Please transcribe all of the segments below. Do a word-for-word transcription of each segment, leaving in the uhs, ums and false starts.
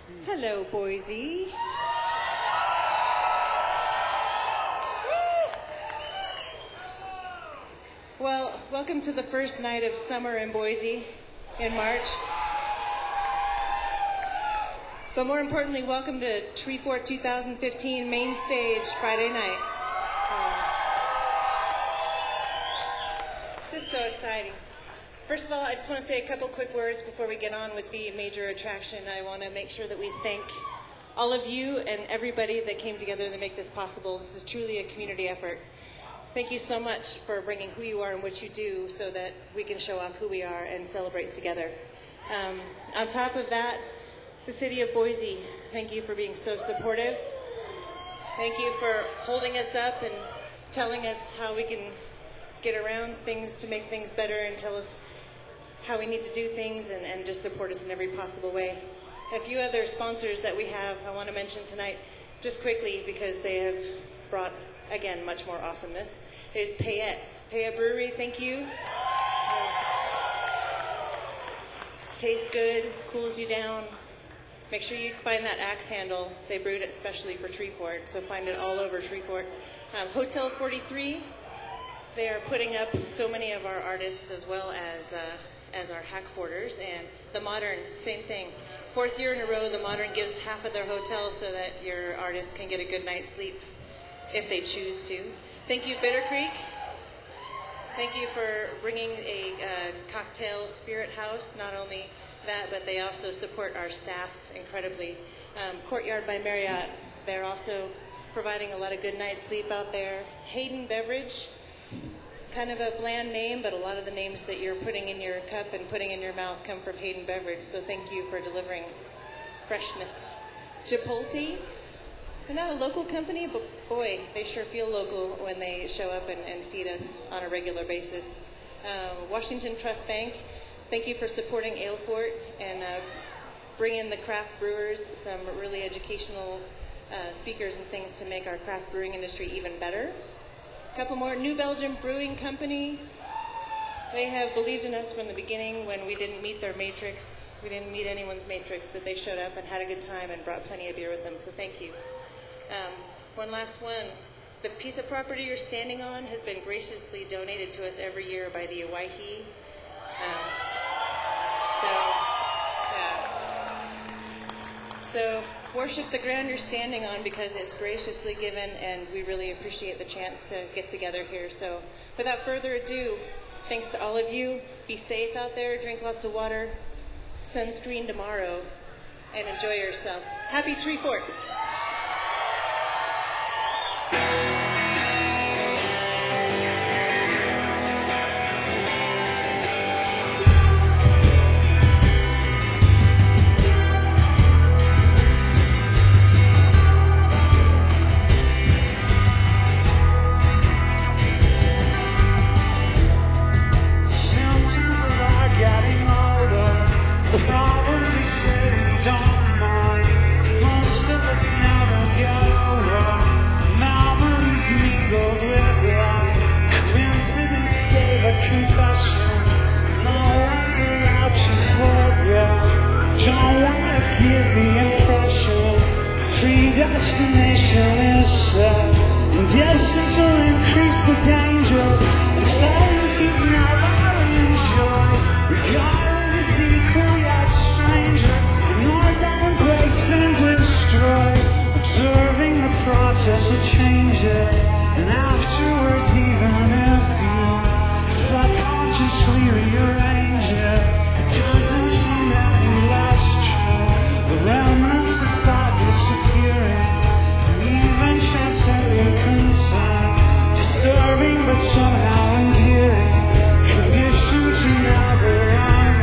Hello, Boise. Well, welcome to the first night of summer in Boise in March. But more importantly, welcome to Treefort two thousand fifteen main stage Friday night. Um, this is so exciting. First of all, I just want to say a couple quick words before we get on with the major attraction. I want to make sure that we thank all of you and everybody that came together to make this possible. This is truly a community effort. Thank you so much for bringing who you are and what you do so that we can show off who we are and celebrate together. Um, on top of that, the city of Boise, thank you for being so supportive. Thank you for holding us up and telling us how we can get around things to make things better and tell us how we need to do things and, and just support us in every possible way. A few other sponsors that we have I want to mention tonight just quickly because they have brought, again, much more awesomeness, is Payette. Payette Brewery, thank you. Uh, tastes good, cools you down. Make sure you find that axe handle. They brewed it specially for Treefort, so find it all over Treefort. Um, Hotel forty-three, they are putting up so many of our artists as well as uh, as our Hackforters, and the Modern, same thing. Fourth year in a row, the Modern gives half of their hotel so that your artists can get a good night's sleep if they choose to. Thank you, Bitter Creek. Thank you for bringing a uh, cocktail spirit house. Not only that, but they also support our staff incredibly. Um, Courtyard by Marriott, they're also providing a lot of good night's sleep out there. Hayden Beverage, kind of a bland name, but a lot of the names that you're putting in your cup and putting in your mouth come from Hayden Beverage, so thank you for delivering freshness. Chipotle, they're not a local company, but boy, they sure feel local when they show up and, and feed us on a regular basis. Um, Washington Trust Bank, thank you for supporting Alefort and uh, bringing the craft brewers some really educational uh, speakers and things to make our craft brewing industry even better. A couple more. New Belgium Brewing Company. They have believed in us from the beginning when we didn't meet their matrix. We didn't meet anyone's matrix, but they showed up and had a good time and brought plenty of beer with them, so thank you. Um, one last one. The piece of property you're standing on has been graciously donated to us every year by the Owyhee. Um, so, yeah. So, worship the ground you're standing on because it's graciously given, and we really appreciate the chance to get together here. So, without further ado, thanks to all of you. Be safe out there, drink lots of water, sunscreen tomorrow, and enjoy yourself. Happy Treefort! Destination is set, and distance will increase the danger, and silence is not our enjoy. Regarding it's equal yet stranger, ignored then embraced and destroyed, observing the process of changes, and afterwards even if you subconsciously rearrange it, it doesn't seem any less true. The remnants of thought disappearing, even transcending concern, disturbing but somehow endearing, conditions are never on.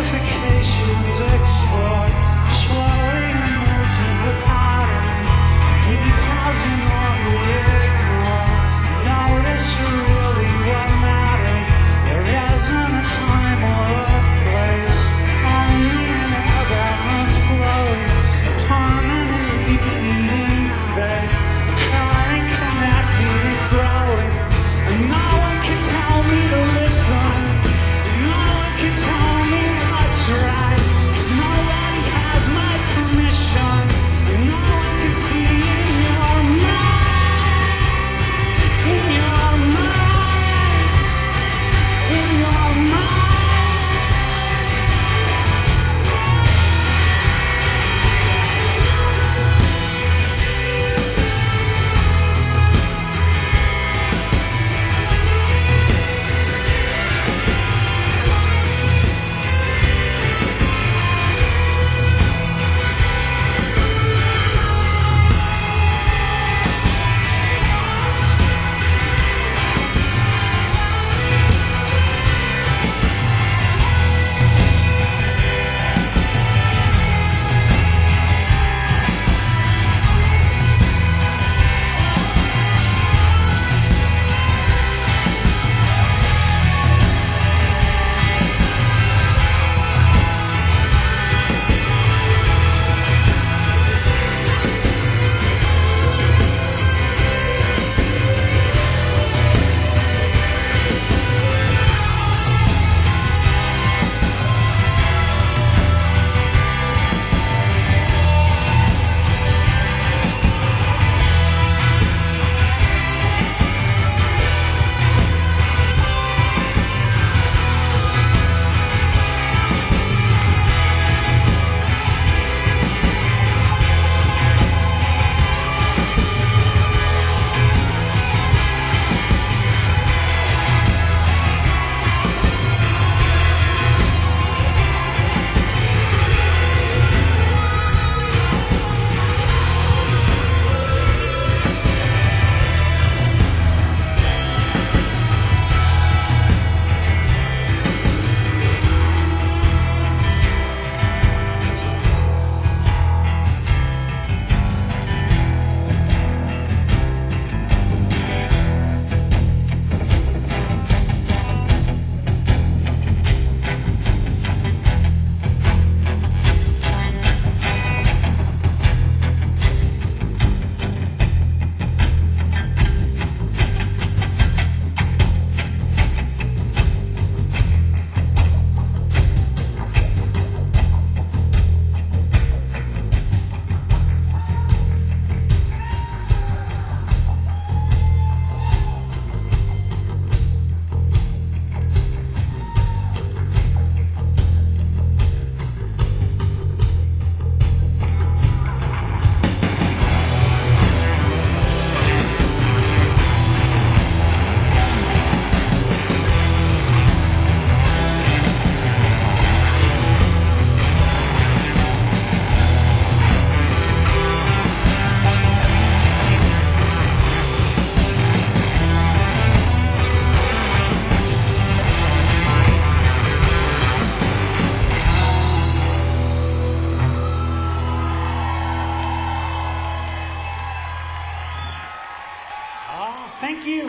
ramifications explore. Slowly emerges a pattern. Details we normally ignore. Notice really what matters. There isn't a time or a place. Only an ebb and flowing, a permanent repeating space. A current connected and growing. And no one can tell me to listen. And no one can tell me what's right. 'Cause nobody has my permission. And no one can see in your mind. In your mind. In your mind. Thank you.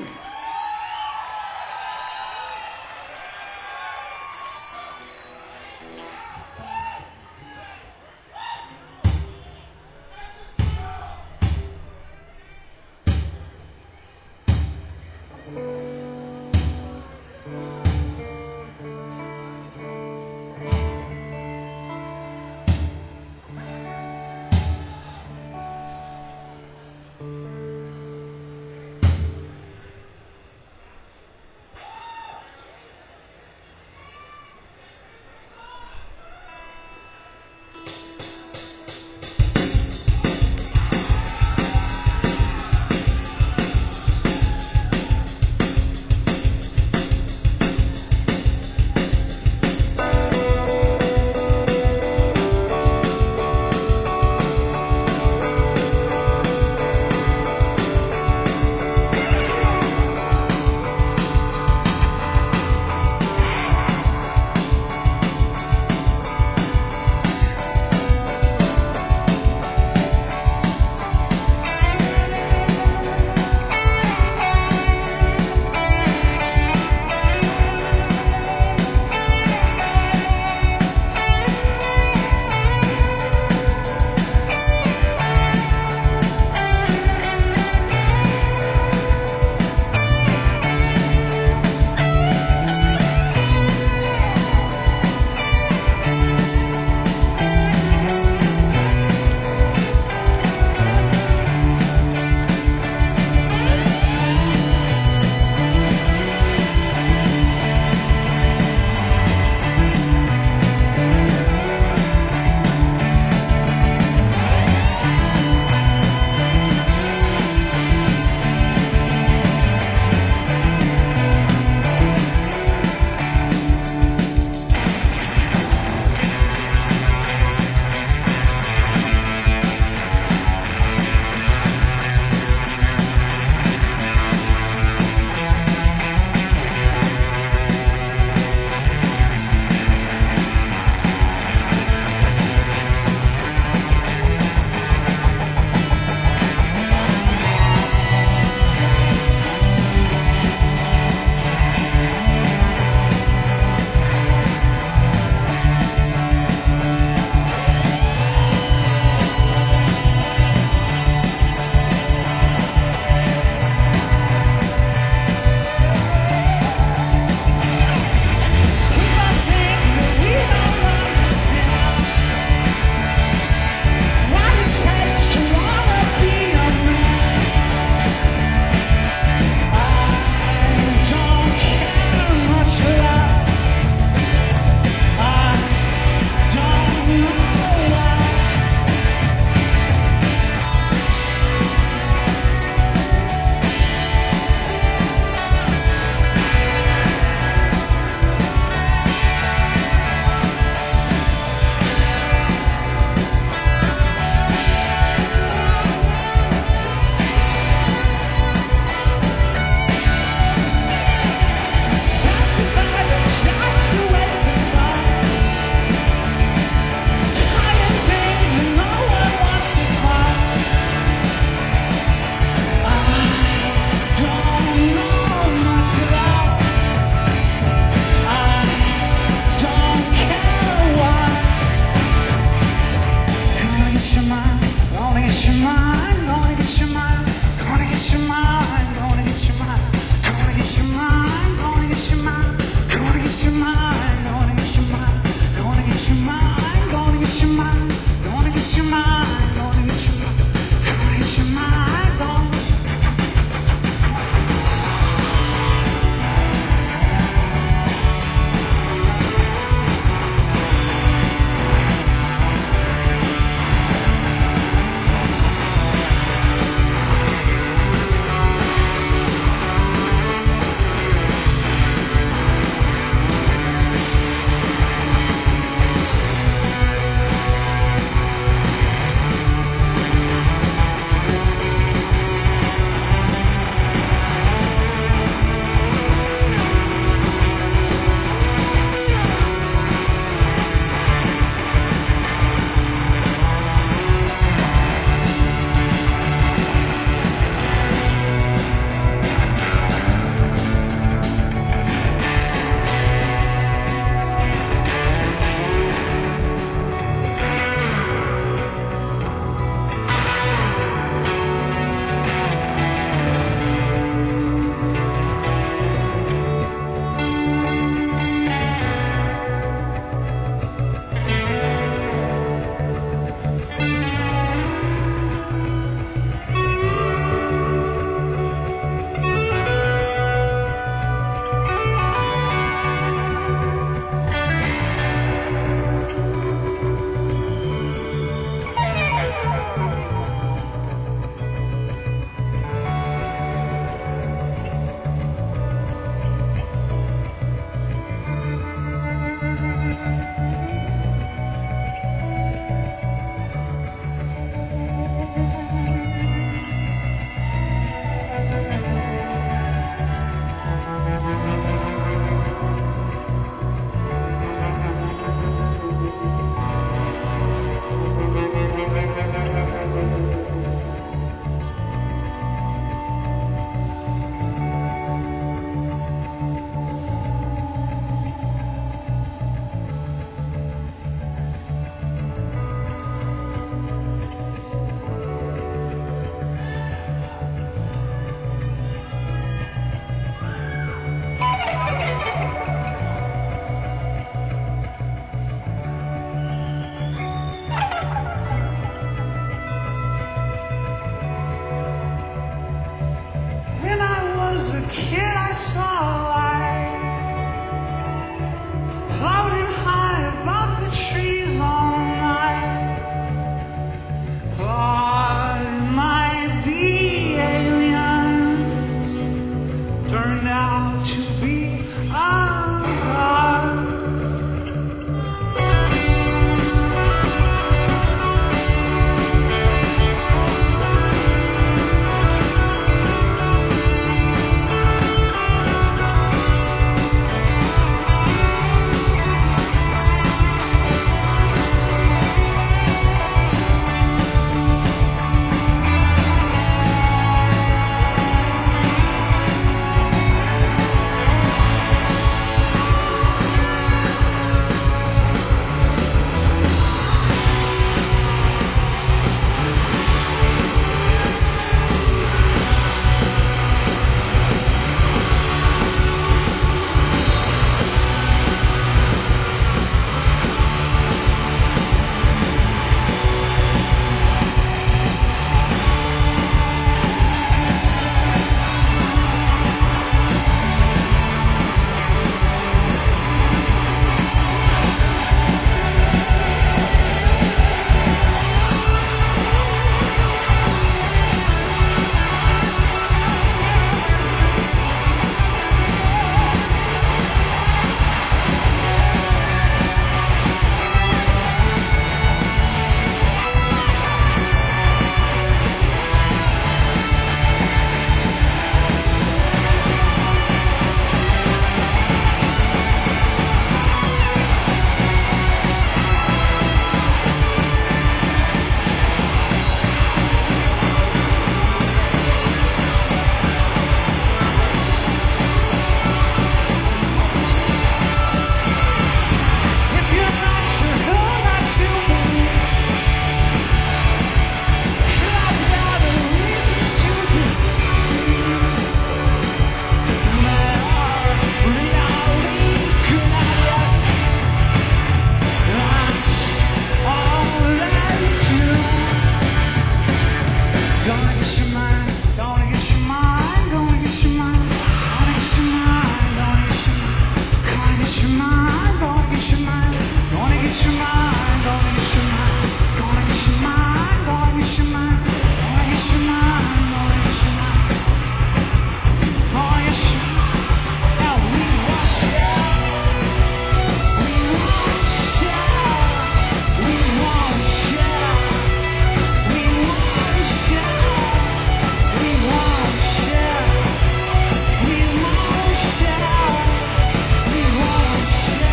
get your mind, gonna get your mind, gonna get your mind, gonna get your mind, gonna get your mind, gonna get your mind, gonna get your mind. Now we want you, we want you, we want you, we want you, we want you, we want you, we want you.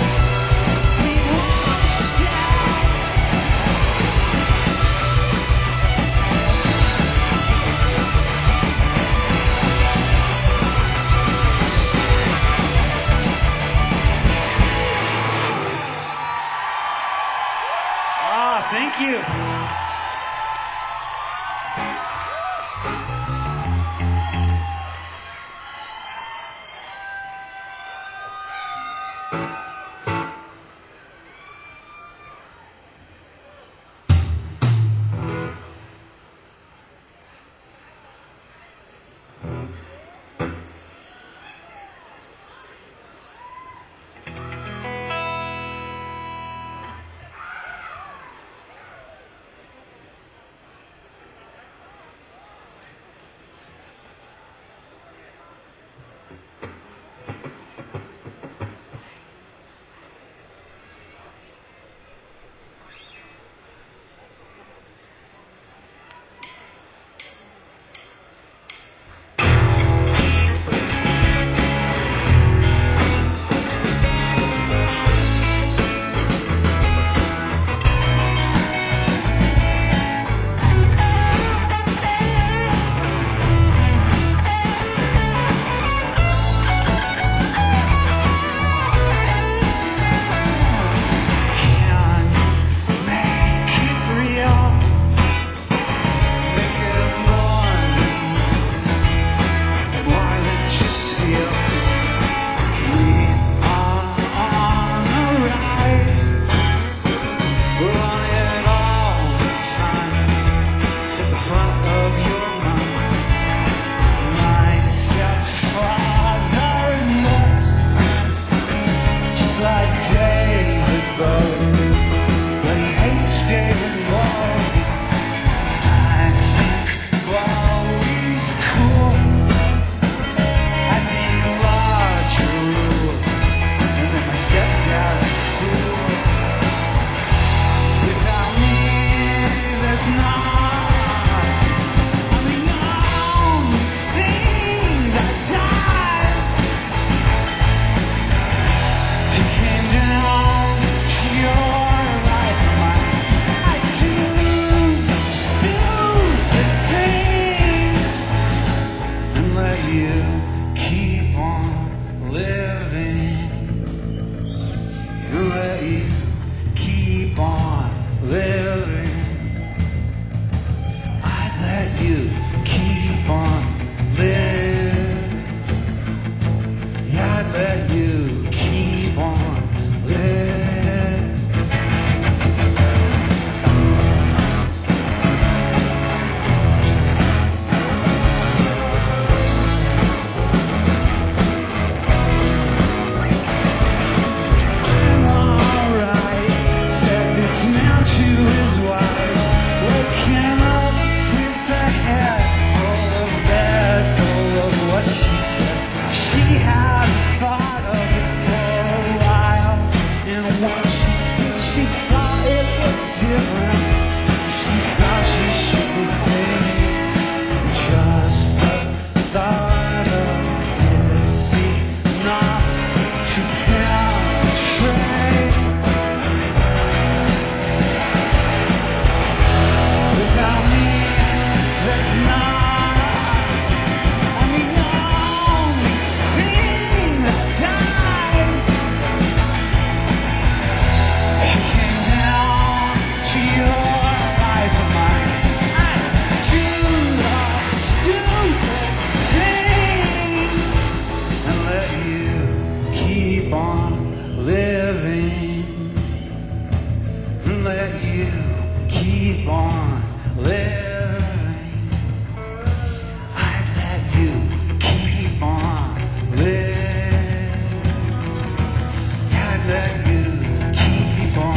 Ah, thank you. that you keep on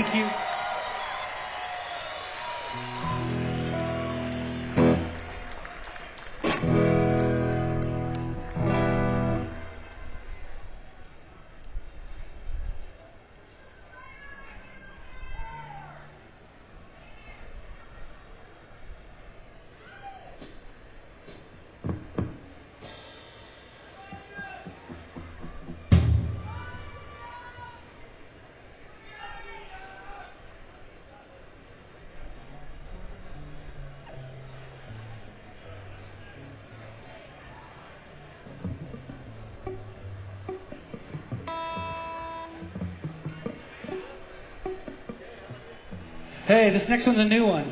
Thank you. Hey, this next one's a new one.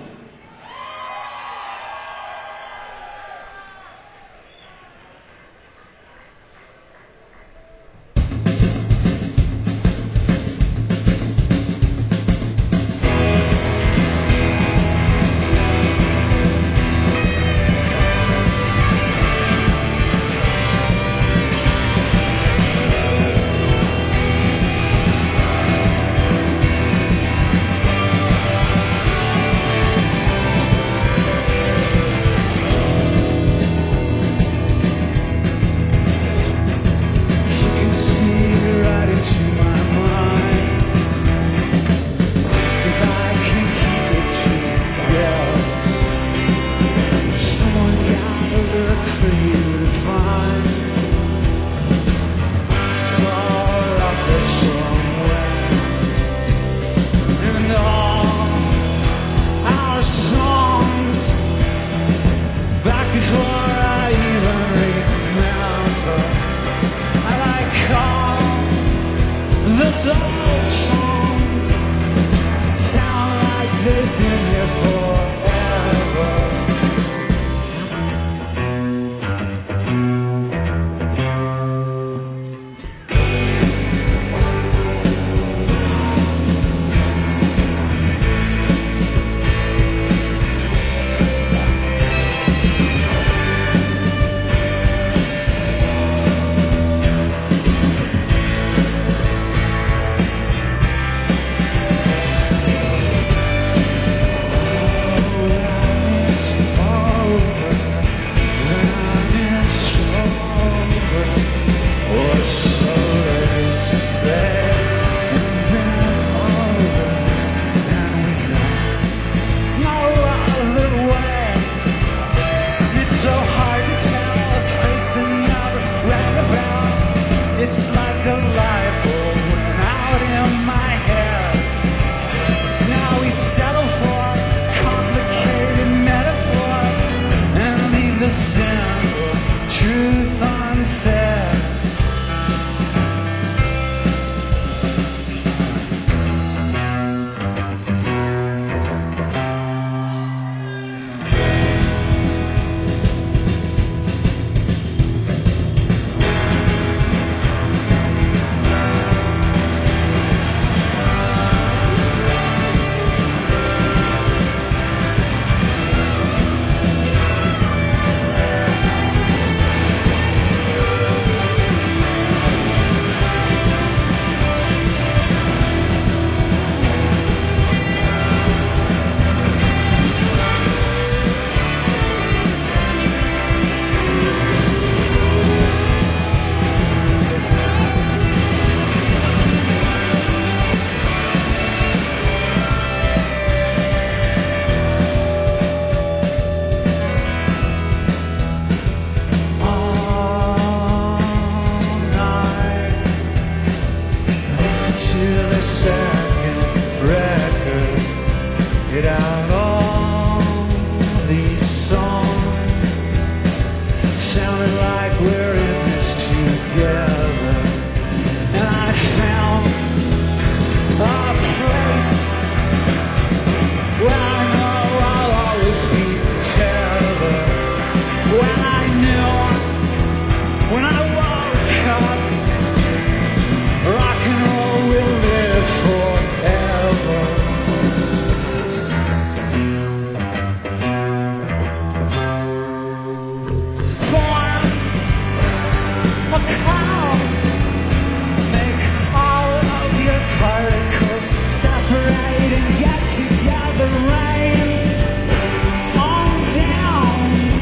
fight and get together, rain on down.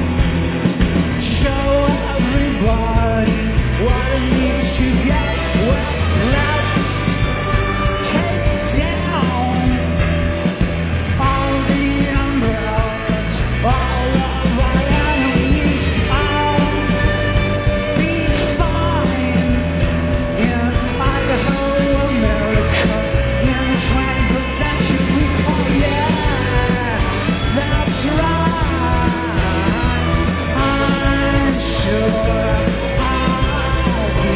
Show everybody what it needs to get well. Let's take down all the umbrellas, all of our enemies. I'll be fine in Idaho, America, in the twenty-first century. Oh yeah, that's right. I'm sure I'll be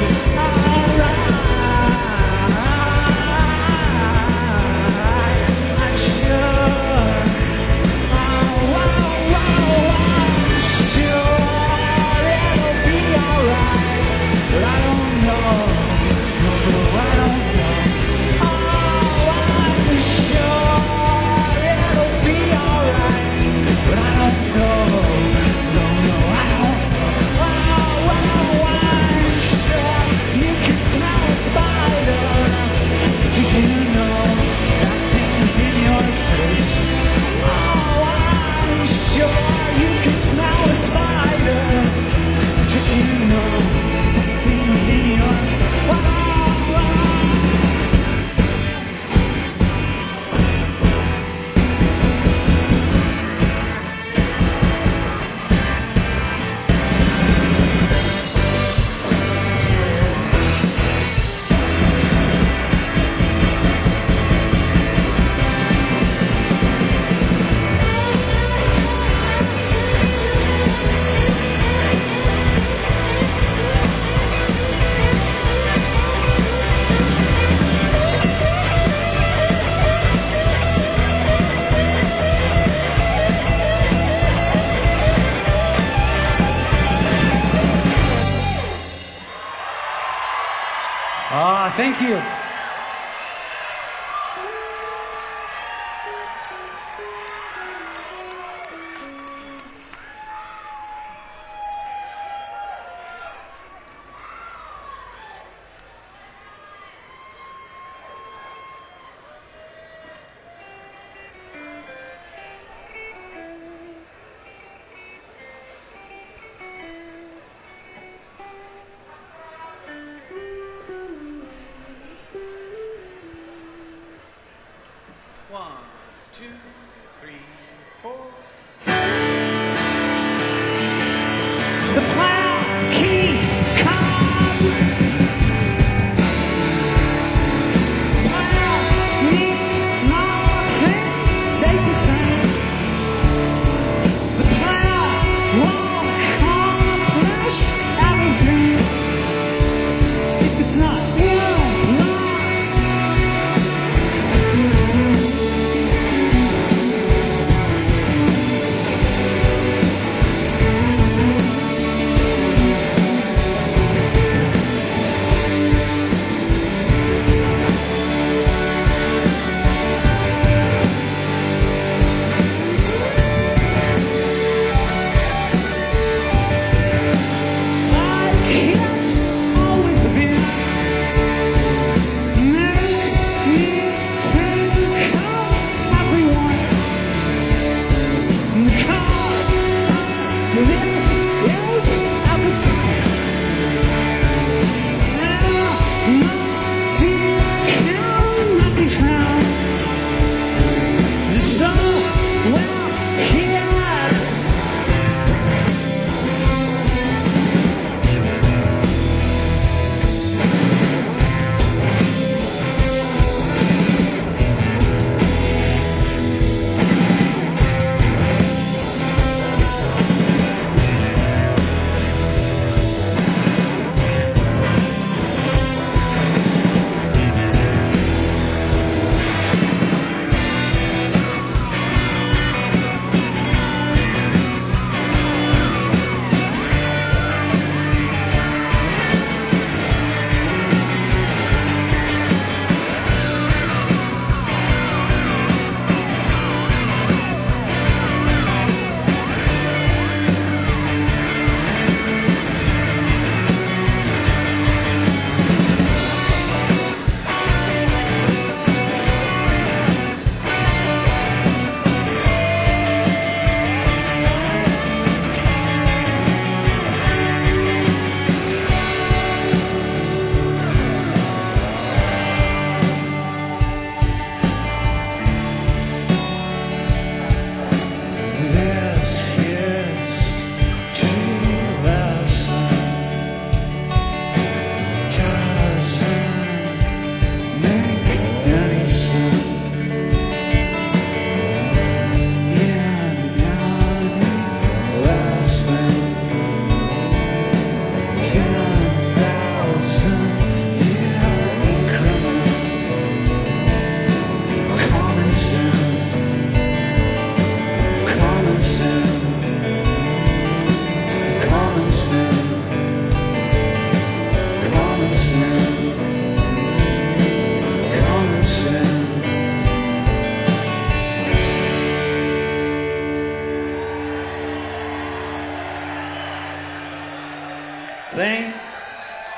alright. I'm sure. Oh, oh, oh, I'm sure it'll be alright. But I don't know. No, no, I don't know. Oh, I'm sure it'll be alright. But I don't know. No, no, I don't know. Oh, oh, I'm sure you can smell a spider. Did you know that thing's in your face? Oh, I'm sure you can smell a spider. Did you know that thing's in your face? Oh, oh. Ah, thank you. One, two, three, four. The plan keeps coming. Plan means nothing stays the same. The plan won't accomplish everything if it's not in line. Thanks.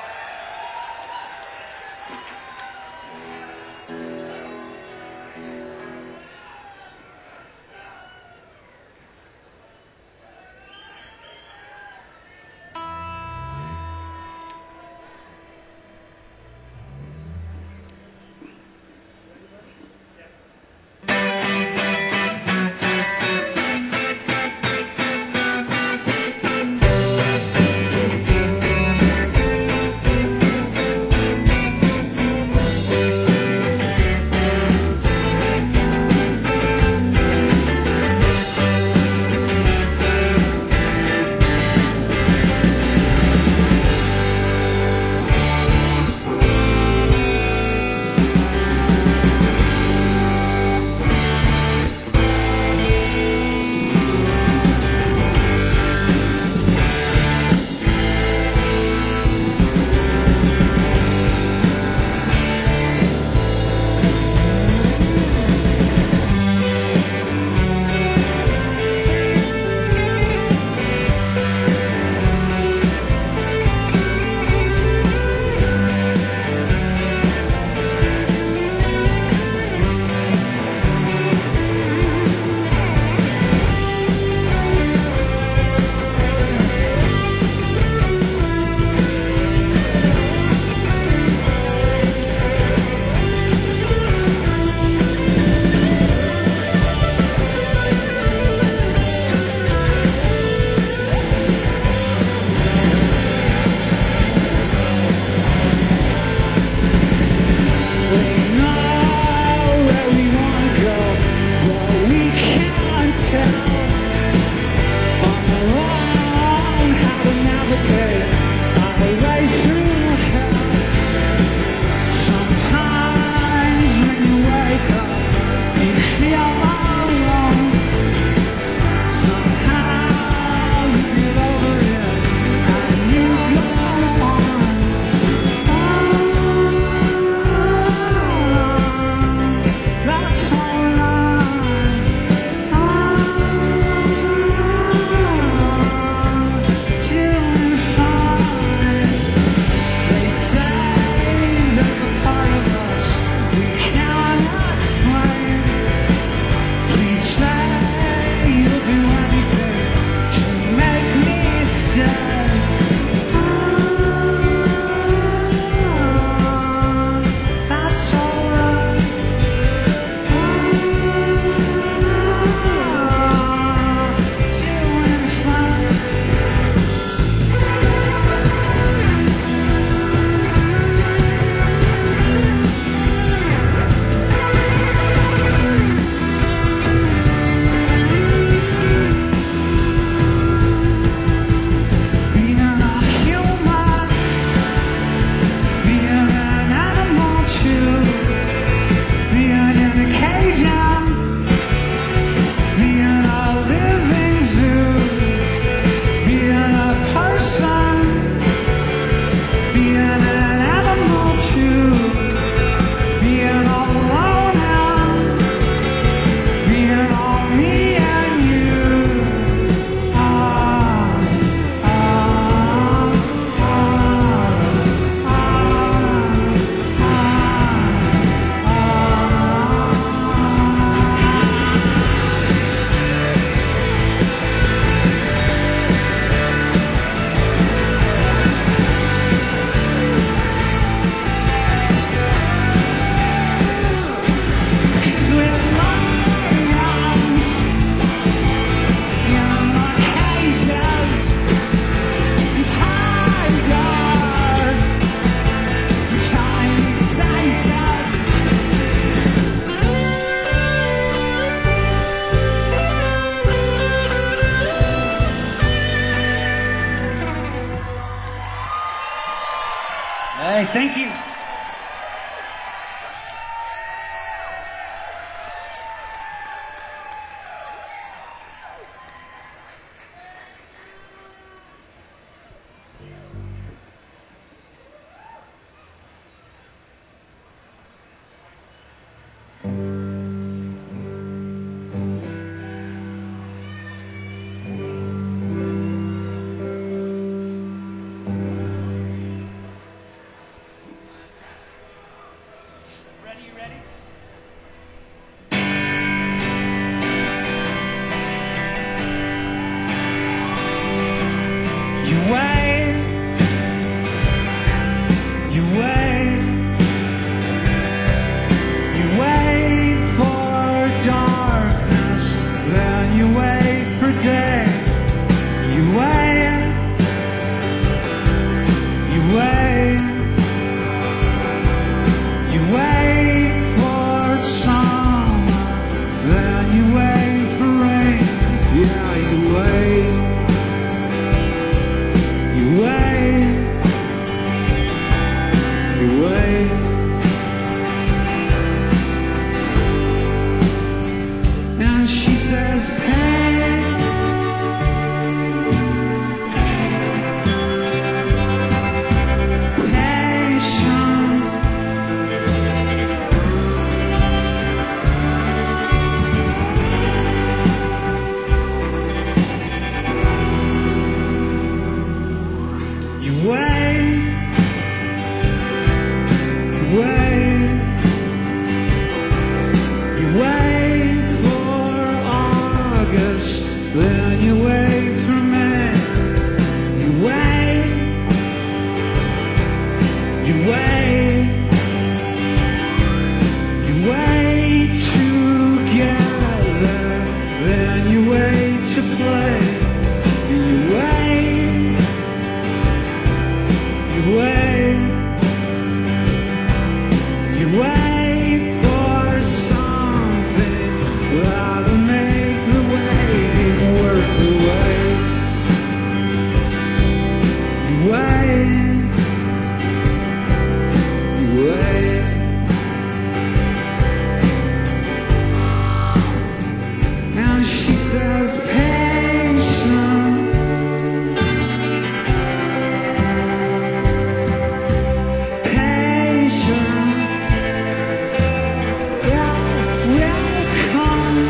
Hey, thank you. says patient. Patient. Well, welcome.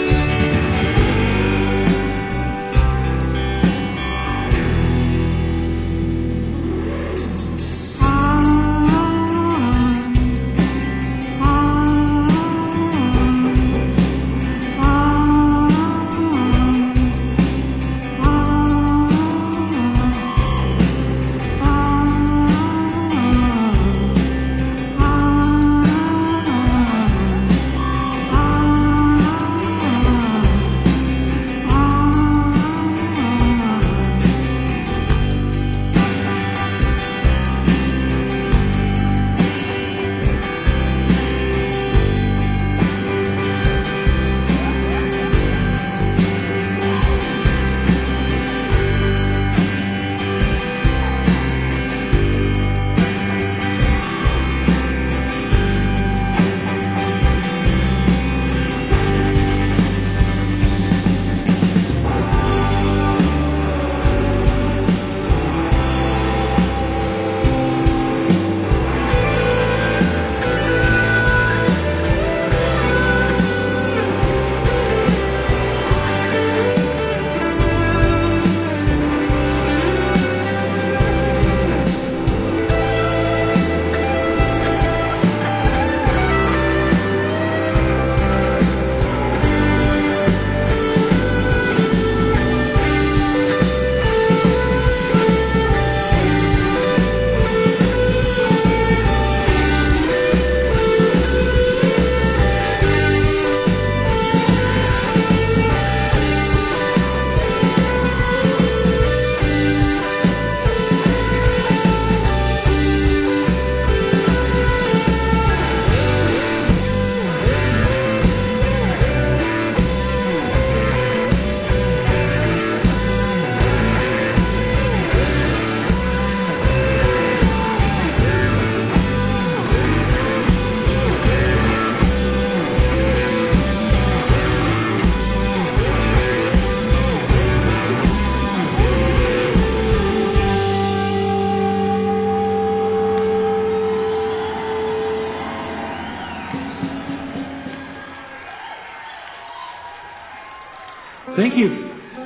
Thank you.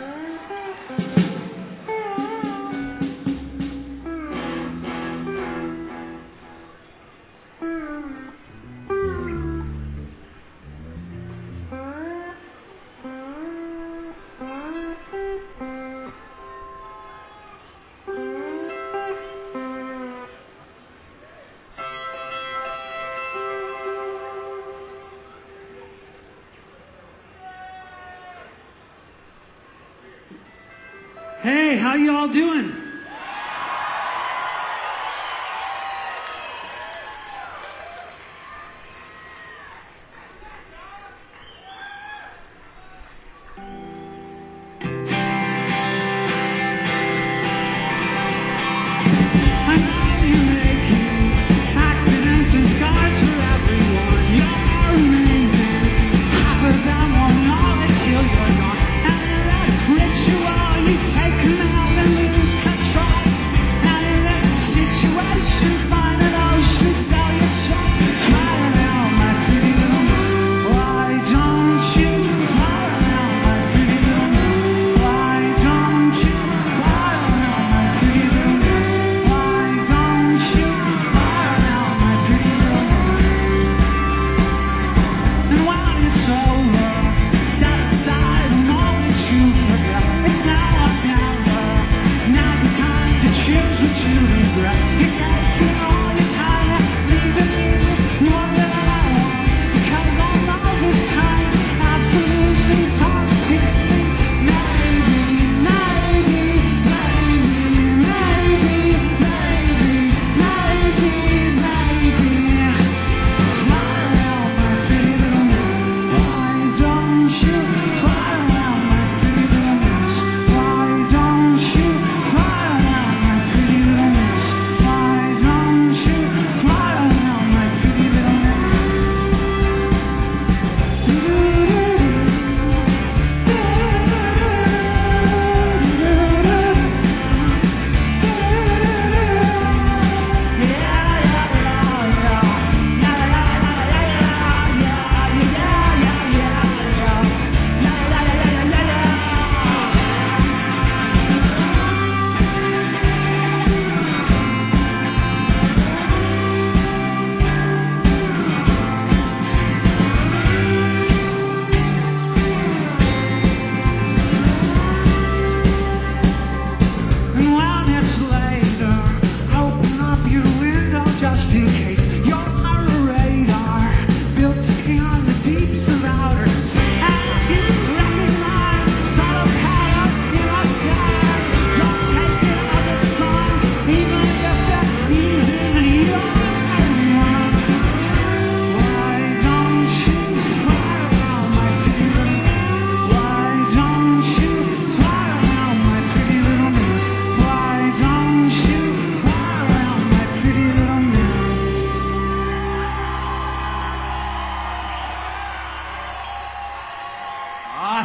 Hey, how you all doing? I know you're making accidents and scars for everyone. You're amazing. Half of them won't know it till you're gone. And the rest ritual, you take them out and lose control.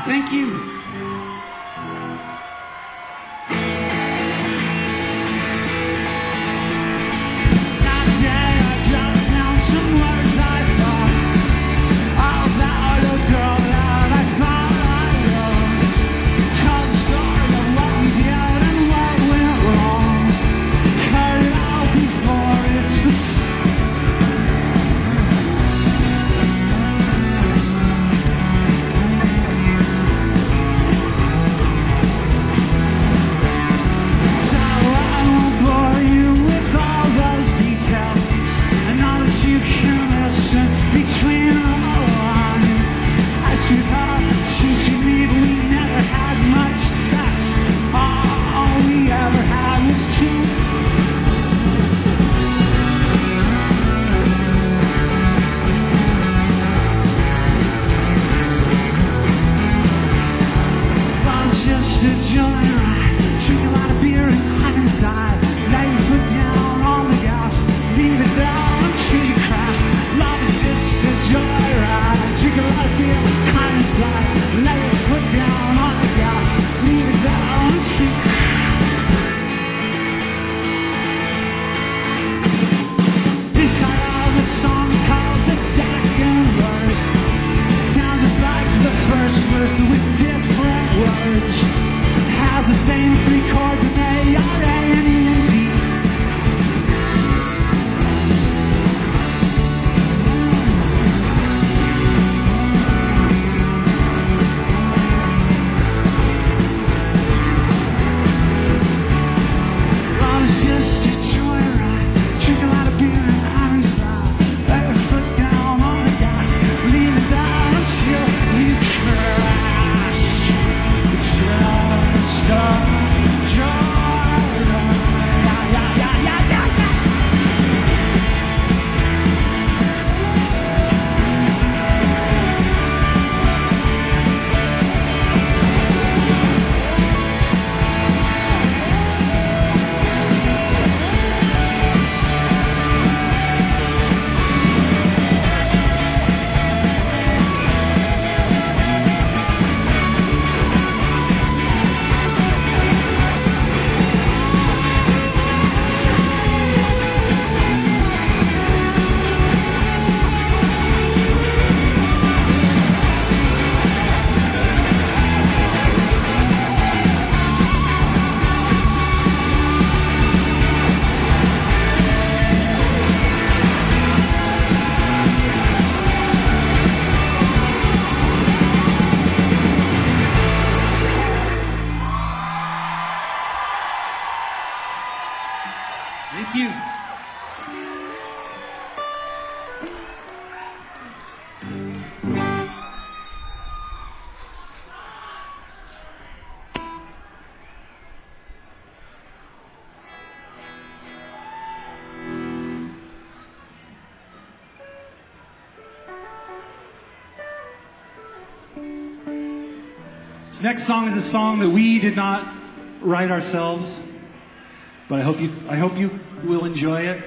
Thank you. That day I jotted down some words I thought about a girl that I thought I loved. Told the story of what we did and what went wrong. Heard it all before, it's the s- So I won't bore you with all those details. I know that you can listen between all lines. I screwed her, she screwed me, but we never had much sex. All we ever had was two. Love's just a joyride. Drink a lot of beer and climb inside. Lay your foot down on the gas. Leave it down until you crash. Love is just a joyride. Drink a lot of beer, climb inside. Lay your foot down on the gas. Leave it down until you crash. This part of the song is called the second verse. It sounds just like the first verse, but with different words. It has the same three chords in A, R, A, and E, and D. Love is just a joyride. Drink a lot of beer and climb inside. Lay your foot down on the gas. Leave it down until you crash. It's just a joyride. Yeah, yeah, yeah, yeah, yeah, yeah. Thank you. This next song is a song that we did not write ourselves, but I hope you I hope you will enjoy it.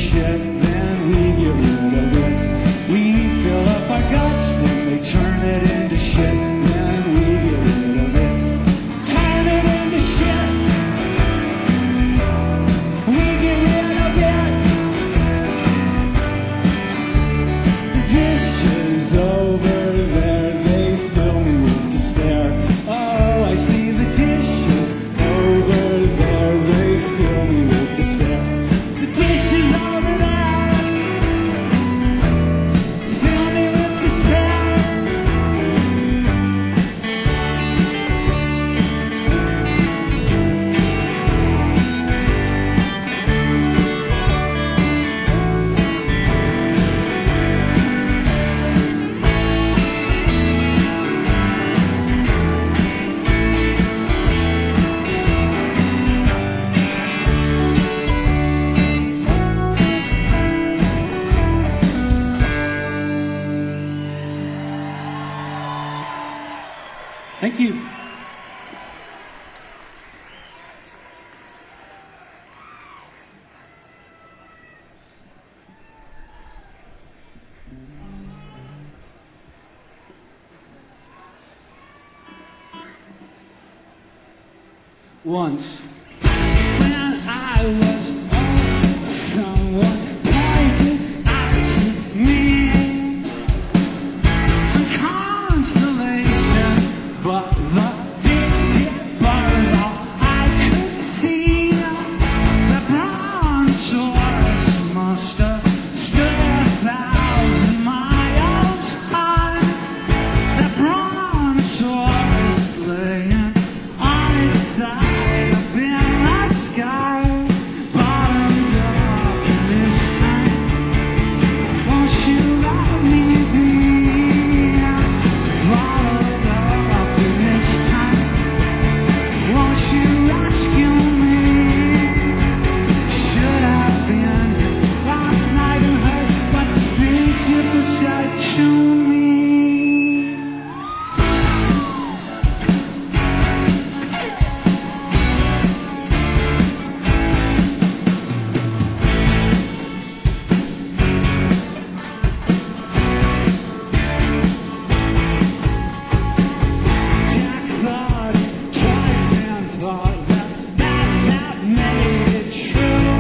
shit, then we get rid of it. We fill up our guts, then they turn it into shit, then we get rid of it. Turn it into shit, we get rid of it. The dishes over there, they fill me with despair. Oh, I see the dishes over there, they fill me with despair. The dishes over there fill me with despair. Thank you. Once, when I was old, someone pointed out to me some constellations, but the Big Dipper's all I could see. The brontosaurus must have stood a thousand miles high. The brontosaurus laying on its side up in the sky, bottoms up in this time. Won't you let me be bottled up in this time? Won't you rescue me? Should have been here last night and heard what the Big Dipper said to me. Jack thought it twice and thought that that, that made it true.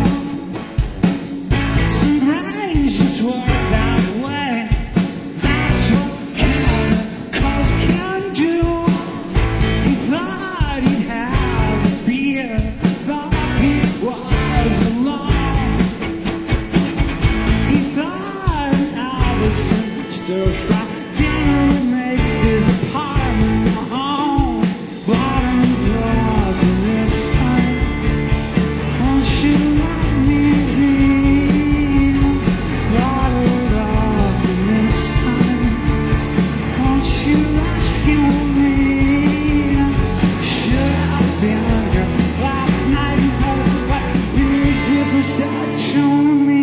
Some brains just work that way. That's what chemicals can do. He thought he'd have a beer, thought he was alone. He thought Albertson stir-fry dinner would make his apartment a home. Bottoms up in this time. Won't you let me be bottled up in this time? Won't you rescue me? Should have been here last night and heard what Big Dipper said to me.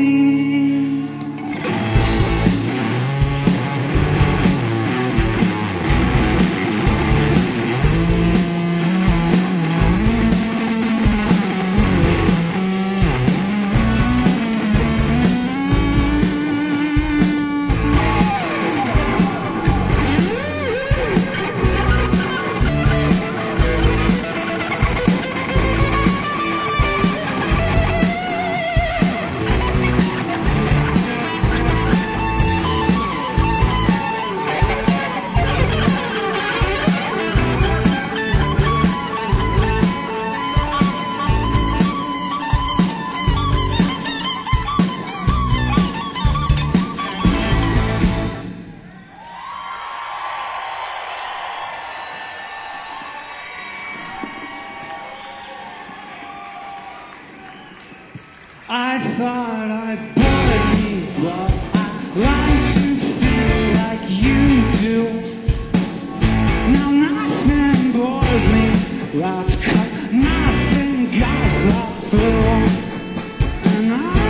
I thought I bored you, but I like to feel like you do. Now nothing bores me, that's cut, nothing got thought through. And I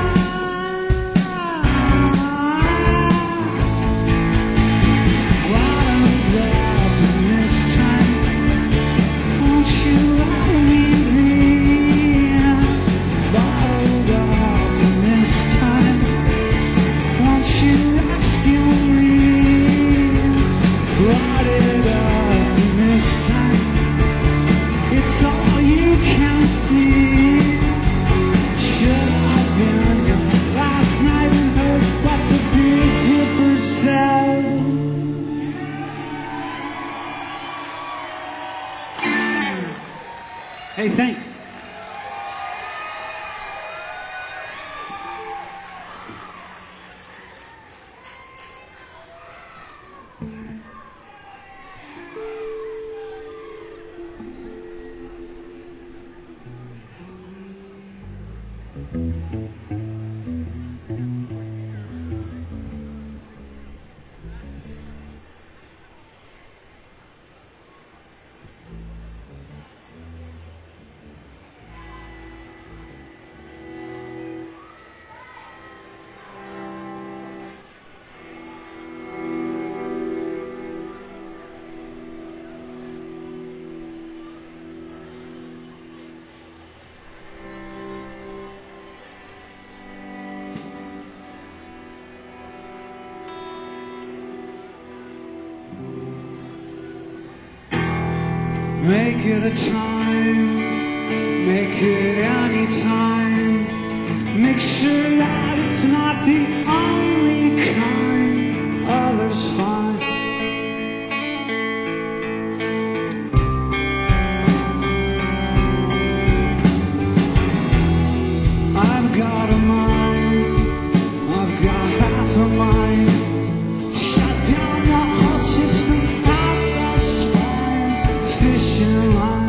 Wow. Hey, thanks. Make it a time, make it any time. Make sure that it's not the only kind. Others find. I've got a mind, I've got half a mind to shut down the whole system out the spine. Fishing line.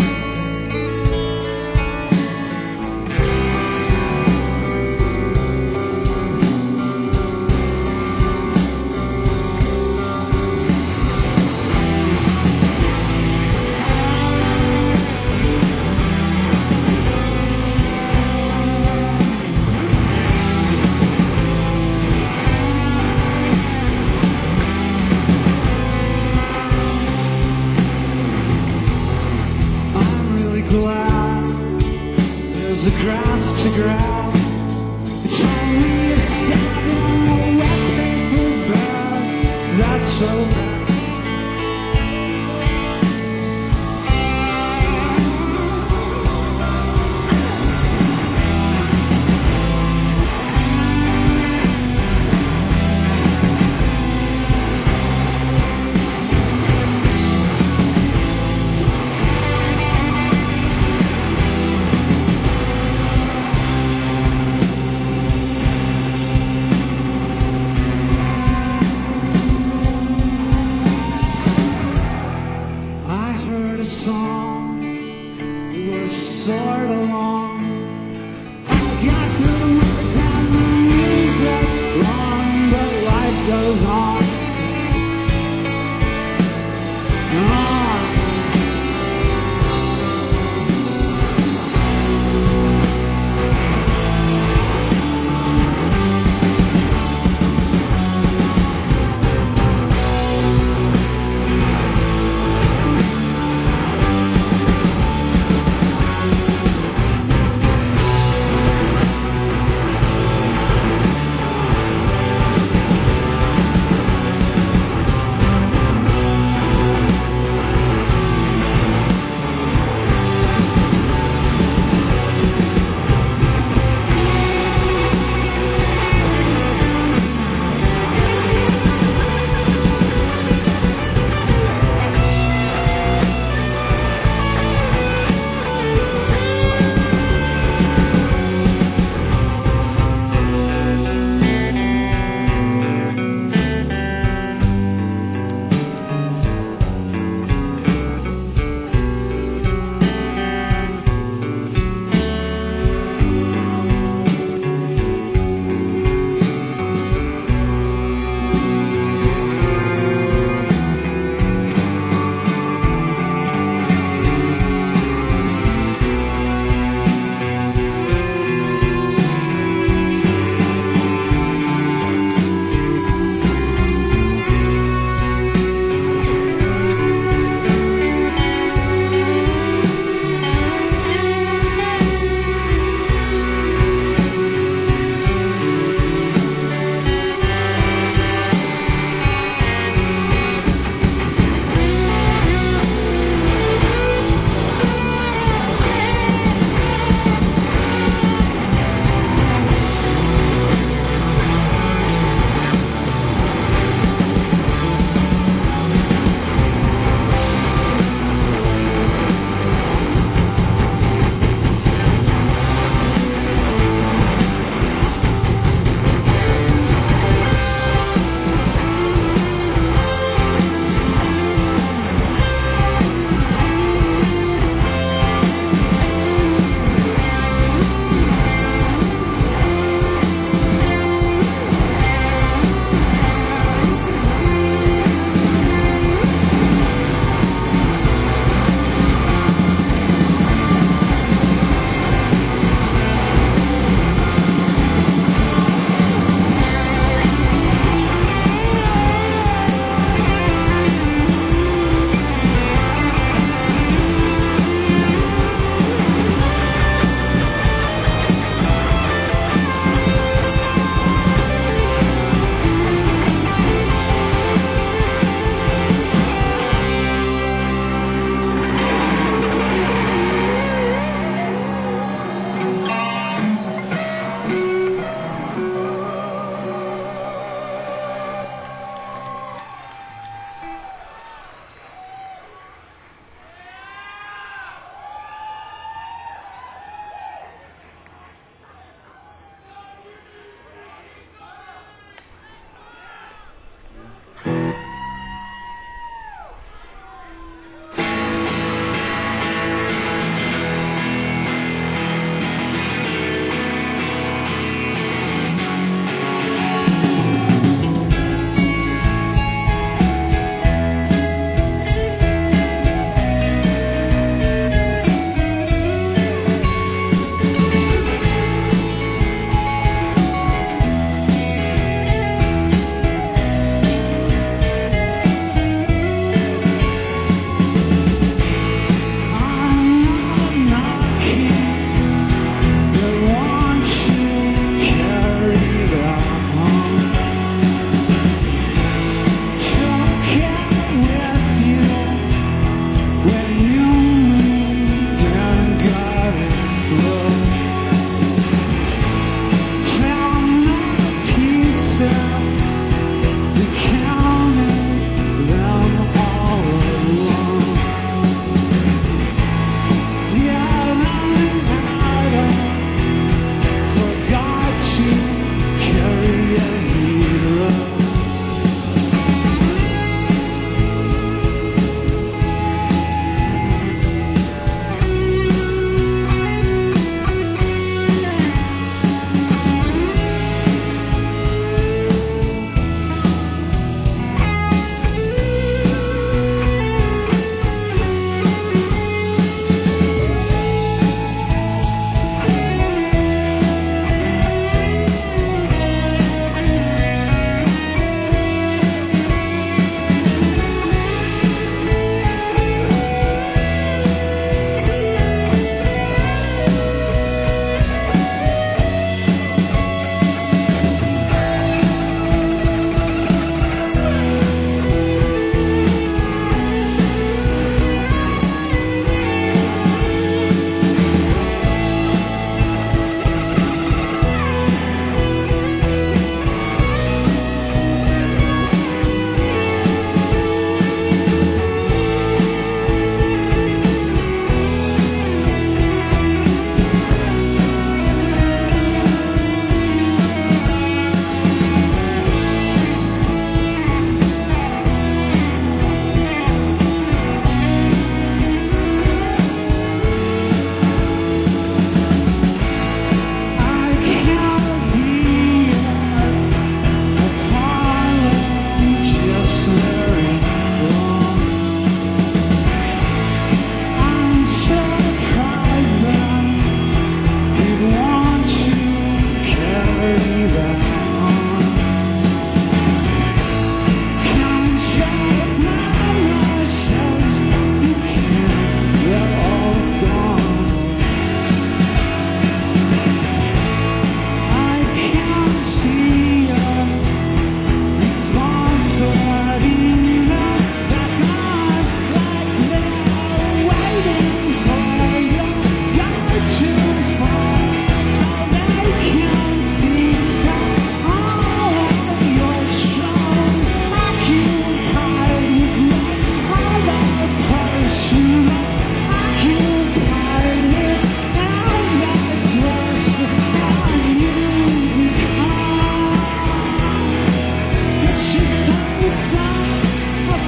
Glad there's a grass to grab. It's only a stab on a wet paper bag. That's so bad.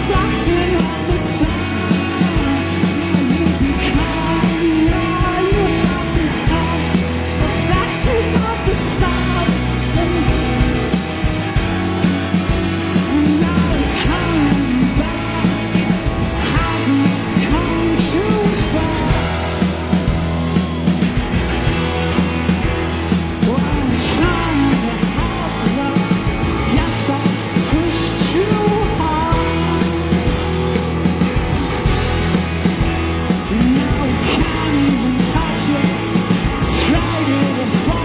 reflection of the sun. You become all you become, reflection of the sun. And now it's coming back. Hasn't come too far. Well, I'm trying to help you. Yes, I pushed too hard. Now we can't even touch it. Tried it before.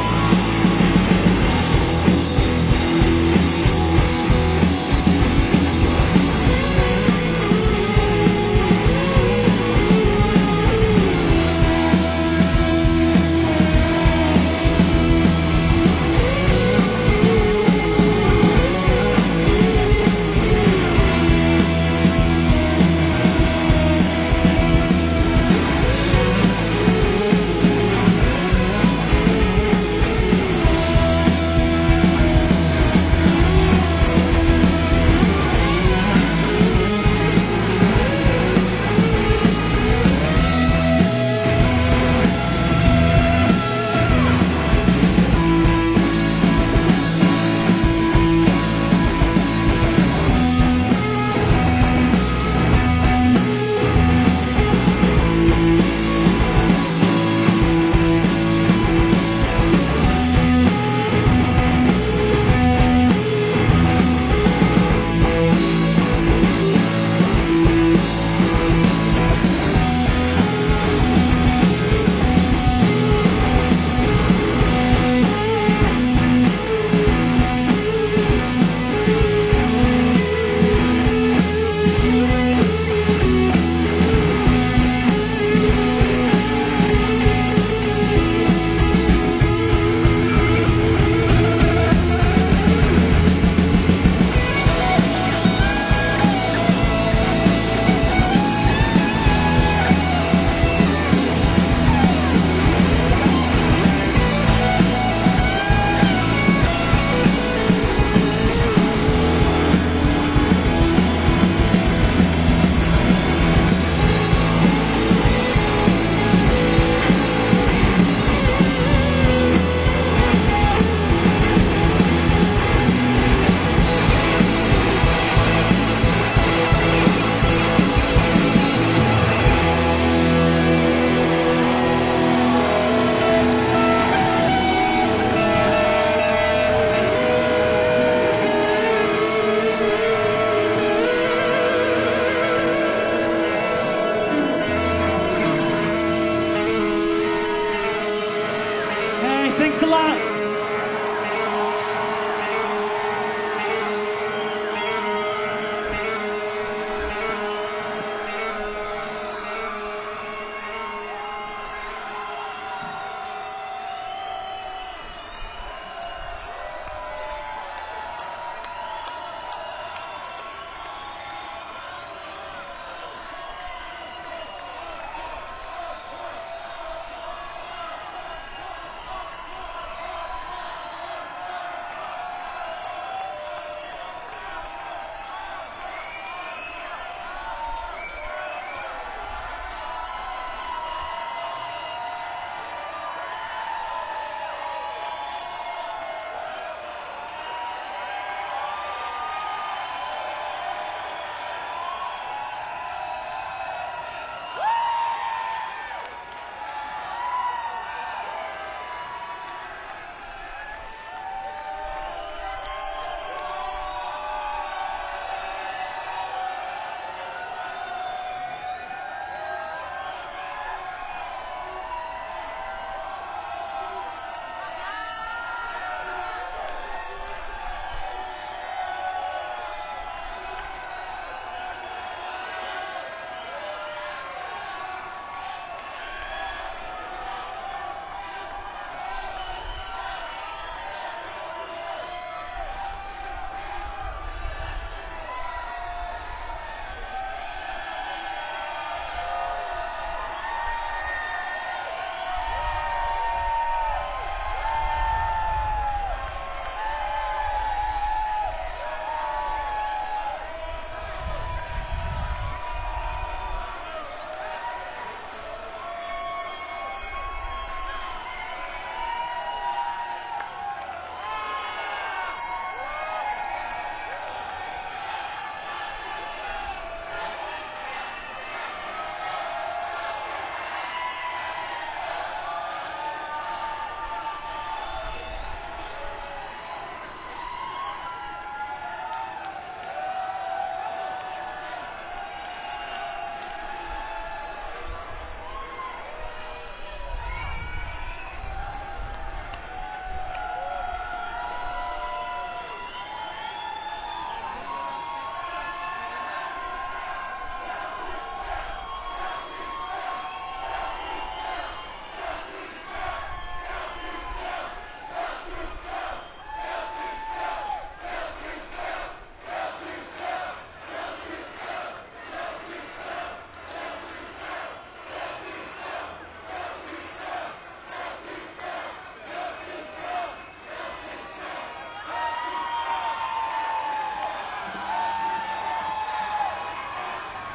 Hey, thanks a lot.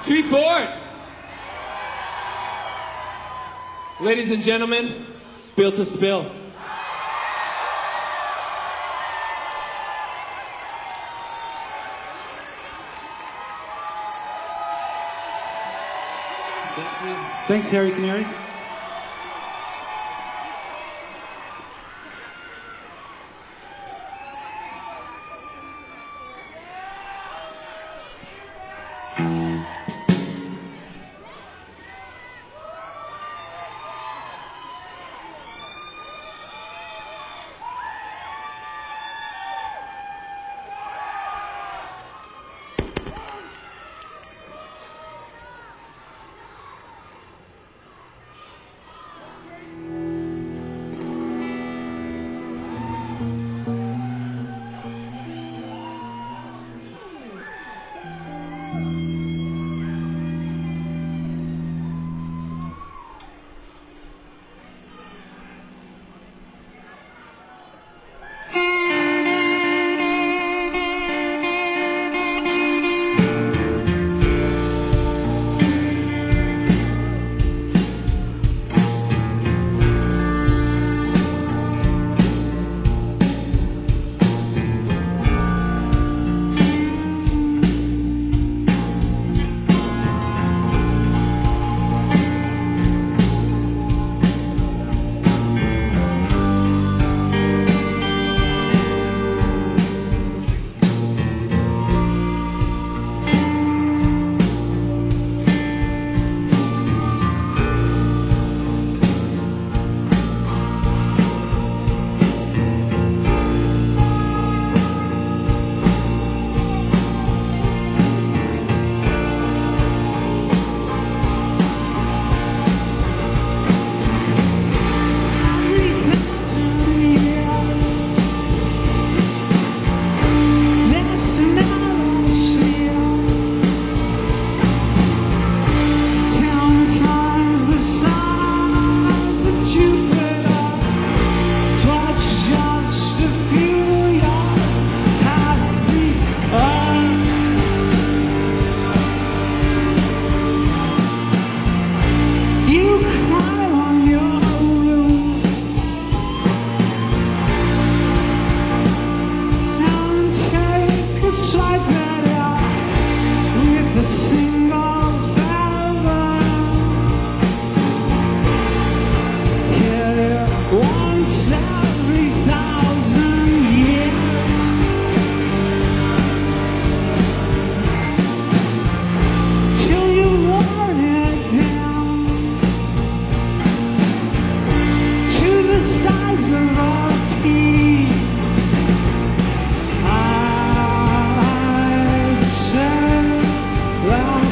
Treefort. Ladies and gentlemen, Built to Spill. Thanks, Harry Canary. I'd say, well,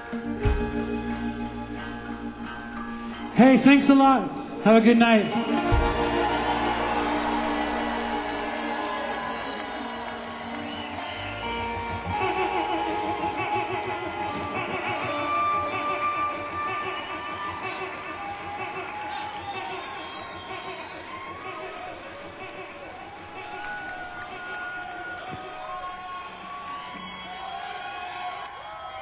Hey, thanks a lot. Have a good night.